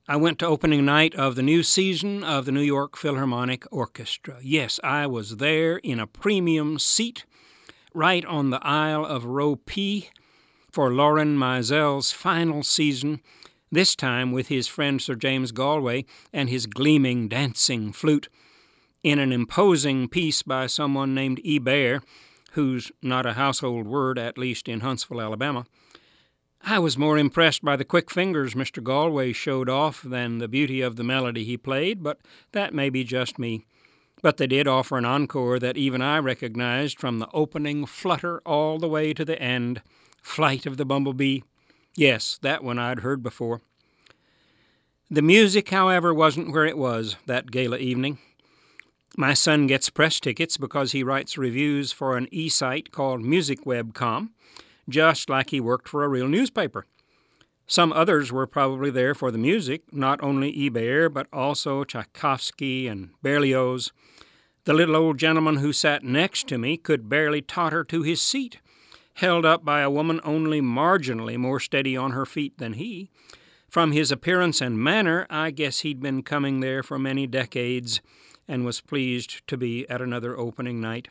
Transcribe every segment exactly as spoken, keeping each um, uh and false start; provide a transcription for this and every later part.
I went to opening night of the new season of the New York Philharmonic Orchestra. Yes, I was there in a premium seat, right on the aisle of row P, for Lorin Maazel's final season, this time with his friend Sir James Galway and his gleaming, dancing flute, in an imposing piece by someone named Hebert, who's not a household word, at least in Huntsville, Alabama. I was more impressed by the quick fingers Mister Galway showed off than the beauty of the melody he played, but that may be just me. But they did offer an encore that even I recognized from the opening flutter all the way to the end, Flight of the Bumblebee. Yes, that one I'd heard before. The music, however, wasn't where it was that gala evening. My son gets press tickets because he writes reviews for an e-site called MusicWeb dot com, just like he worked for a real newspaper. Some others were probably there for the music, not only Hebert, but also Tchaikovsky and Berlioz. The little old gentleman who sat next to me could barely totter to his seat, held up by a woman only marginally more steady on her feet than he. From his appearance and manner, I guess he'd been coming there for many decades and was pleased to be at another opening night.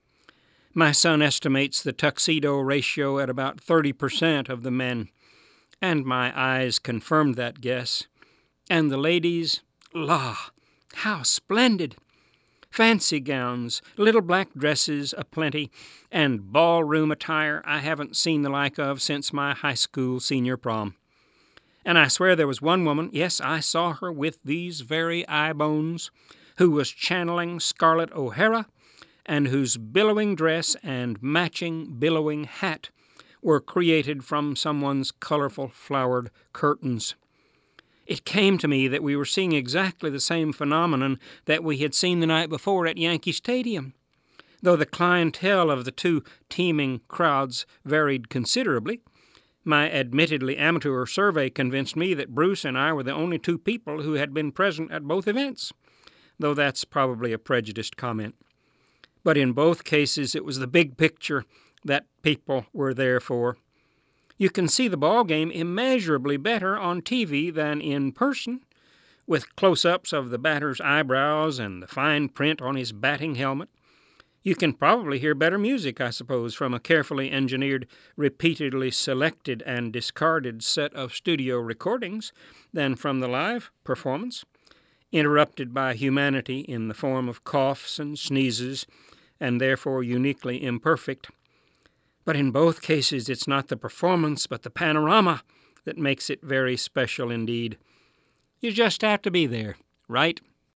My son estimates the tuxedo ratio at about thirty percent of the men, and my eyes confirmed that guess. And the ladies, la, how splendid! Fancy gowns, little black dresses aplenty, and ballroom attire I haven't seen the like of since my high school senior prom. And I swear there was one woman, yes, I saw her with these very eye bones, who was channeling Scarlett O'Hara, and whose billowing dress and matching billowing hat were created from someone's colorful flowered curtains. It came to me that we were seeing exactly the same phenomenon that we had seen the night before at Yankee Stadium, though the clientele of the two teeming crowds varied considerably. My admittedly amateur survey convinced me that Bruce and I were the only two people who had been present at both events, though that's probably a prejudiced comment. But in both cases, it was the big picture that people were there for. You can see the ball game immeasurably better on T V than in person, with close-ups of the batter's eyebrows and the fine print on his batting helmet. You can probably hear better music, I suppose, from a carefully engineered, repeatedly selected and discarded set of studio recordings than from the live performance, interrupted by humanity in the form of coughs and sneezes, and therefore uniquely imperfect. But in both cases, it's not the performance, but the panorama that makes it very special indeed. You just have to be there, right?